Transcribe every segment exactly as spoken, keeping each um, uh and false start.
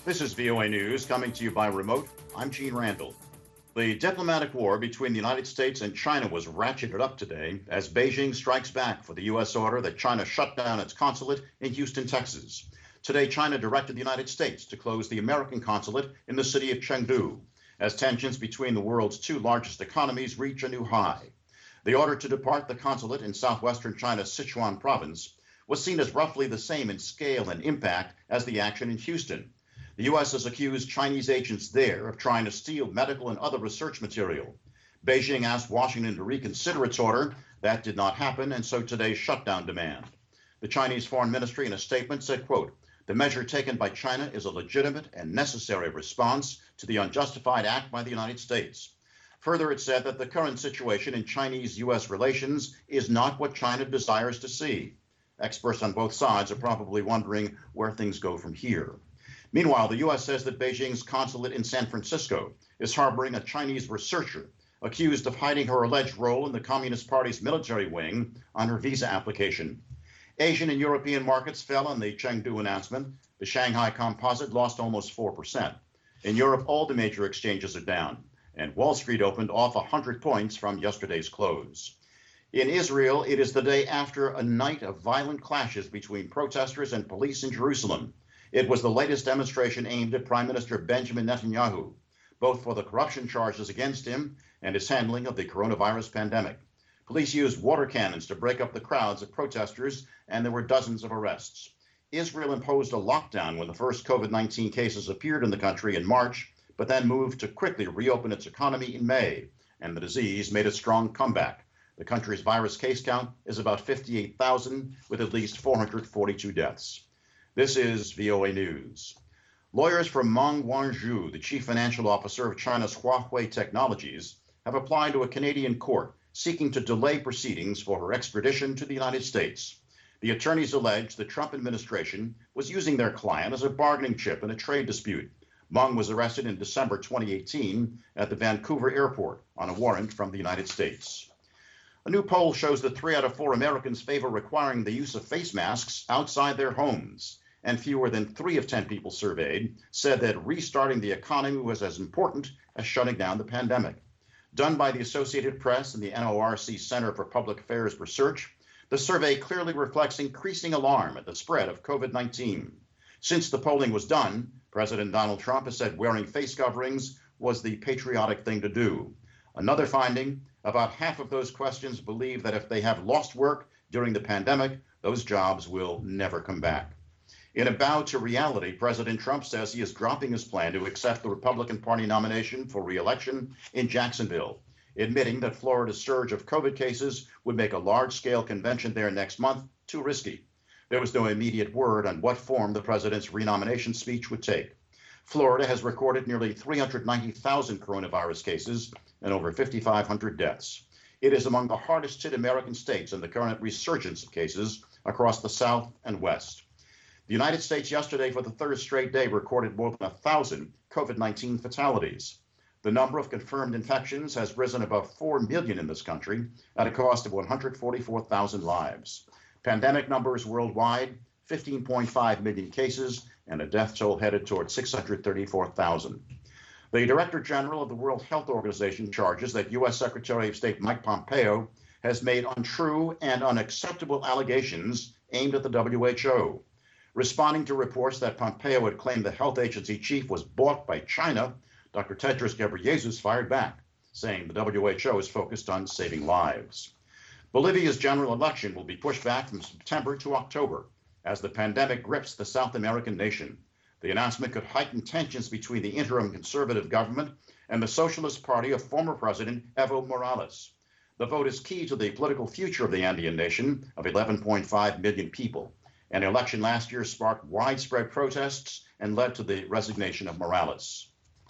This is V O A News coming to you by remote. I'm Gene Randall. The diplomatic war between the United States and China was ratcheted up today as Beijing strikes back for the U S order that China shut down its consulate in Houston, Texas. Today, China directed the United States to close the American consulate in the city of Chengdu as tensions between the world's two largest economies reach a new high. The order to depart the consulate in southwestern China's Sichuan province was seen as roughly the same in scale and impact as the action in Houston. The U S has accused Chinese agents there of trying to steal medical and other research material. Beijing asked Washington to reconsider its order. That did not happen, and so today's shutdown demand. The Chinese Foreign Ministry in a statement said, quote, "The measure taken by China is a legitimate and necessary response to the unjustified act by the United States." Further, it said that the current situation in Chinese-U S relations is not what China desires to see. Experts on both sides are probably wondering where things go from here. Meanwhile, the U S says that Beijing's consulate in San Francisco is harboring a Chinese researcher accused of hiding her alleged role in the Communist Party's military wing on her visa application. Asian and European markets fell on the Chengdu announcement. The Shanghai Composite lost almost four percent. In Europe, all the major exchanges are down, and Wall Street opened off one hundred points from yesterday's close. In Israel, it is the day after a night of violent clashes between protesters and police in Jerusalem. It was the latest demonstration aimed at Prime Minister Benjamin Netanyahu, both for the corruption charges against him and his handling of the coronavirus pandemic. Police used water cannons to break up the crowds of protesters, and there were dozens of arrests. Israel imposed a lockdown when the first COVID nineteen cases appeared in the country in March, but then moved to quickly reopen its economy in May, and the disease made a strong comeback. The country's virus case count is about fifty-eight thousand, with at least four hundred forty-two deaths. This is V O A News. Lawyers for Meng Wanzhou, the chief financial officer of China's Huawei Technologies, have applied to a Canadian court seeking to delay proceedings for her extradition to the United States. The attorneys allege the Trump administration was using their client as a bargaining chip in a trade dispute. Meng was arrested in December twenty eighteen at the Vancouver airport on a warrant from the United States. A new poll shows that three out of four Americans favor requiring the use of face masks outside their homes, and fewer than three of ten people surveyed said that restarting the economy was as important as shutting down the pandemic. Done by the Associated Press and the N O R C Center for Public Affairs Research, the survey clearly reflects increasing alarm at the spread of COVID nineteen. Since the polling was done, President Donald Trump has said wearing face coverings was the patriotic thing to do. Another finding, about half of those questions believe that if they have lost work during the pandemic, those jobs will never come back. In a bow to reality, President Trump says he is dropping his plan to accept the Republican Party nomination for re-election in Jacksonville, admitting that Florida's surge of COVID cases would make a large-scale convention there next month too risky. There was no immediate word on what form the president's renomination speech would take. Florida has recorded nearly three hundred ninety thousand coronavirus cases and over fifty-five hundred deaths. It is among the hardest hit American states in the current resurgence of cases across the South and West. The United States yesterday, for the third straight day, recorded more than one thousand COVID nineteen fatalities. The number of confirmed infections has risen above four million in this country at a cost of one hundred forty-four thousand lives. Pandemic numbers worldwide, fifteen point five million cases, and a death toll headed toward six hundred thirty-four thousand. The Director General of the World Health Organization charges that U S Secretary of State Mike Pompeo has made untrue and unacceptable allegations aimed at the W H O. Responding to reports that Pompeo had claimed the health agency chief was bought by China, Doctor Tedros Ghebreyesus fired back, saying the W H O is focused on saving lives. Bolivia's general election will be pushed back from September to October as the pandemic grips the South American nation. The announcement could heighten tensions between the interim conservative government and the Socialist Party of former President Evo Morales. The vote is key to the political future of the Andean nation of eleven point five million people. An election last year sparked widespread protests and led to the resignation of Morales.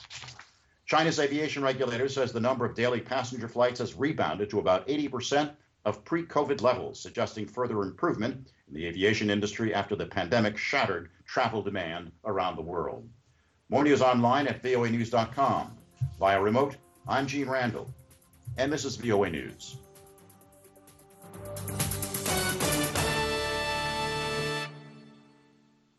China's aviation regulator says the number of daily passenger flights has rebounded to about eighty percent of pre-COVID levels, suggesting further improvement in the aviation industry after the pandemic shattered travel demand around the world. More news online at V O A news dot com. Via remote, I'm Gene Randall, and this is V O A News.